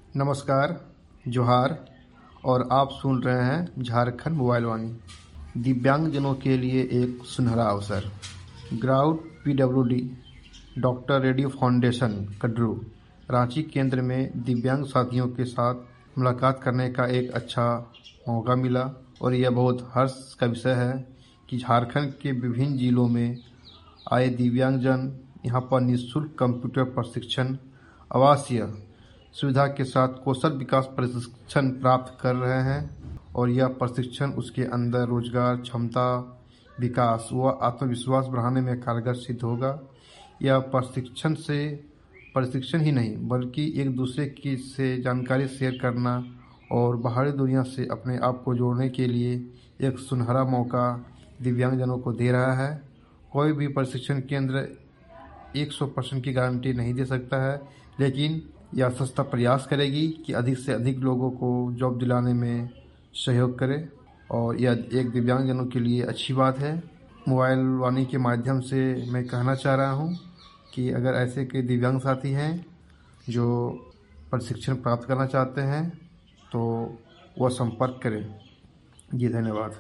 नमस्कार, जोहार। और आप सुन रहे हैं झारखंड मोबाइल वाणी। दिव्यांगजनों के लिए एक सुनहरा अवसर। ग्राउट PWD डॉक्टर रेड्डी फाउंडेशन कटरू रांची केंद्र में दिव्यांग साथियों के साथ मुलाकात करने का एक अच्छा मौका मिला और यह बहुत हर्ष का विषय है कि झारखंड के विभिन्न जिलों में आए दिव्यांगजन यहां पर निःशुल्क कंप्यूटर प्रशिक्षण, आवासीय सुविधा के साथ कौशल विकास प्रशिक्षण प्राप्त कर रहे हैं और यह प्रशिक्षण उसके अंदर रोजगार क्षमता विकास व आत्मविश्वास बढ़ाने में कारगर सिद्ध होगा। यह प्रशिक्षण ही नहीं बल्कि एक दूसरे की से जानकारी शेयर करना और बाहरी दुनिया से अपने आप को जोड़ने के लिए एक सुनहरा मौका दिव्यांगजनों को दे रहा है। कोई भी प्रशिक्षण केंद्र 100% की गारंटी नहीं दे सकता है, लेकिन यह संस्था प्रयास करेगी कि अधिक से अधिक लोगों को जॉब दिलाने में सहयोग करे और यह एक दिव्यांगजनों के लिए अच्छी बात है। मोबाइल वाणी के माध्यम से मैं कहना चाह रहा हूं कि अगर ऐसे के दिव्यांग साथी हैं जो प्रशिक्षण प्राप्त करना चाहते हैं तो वह संपर्क करें। जी धन्यवाद।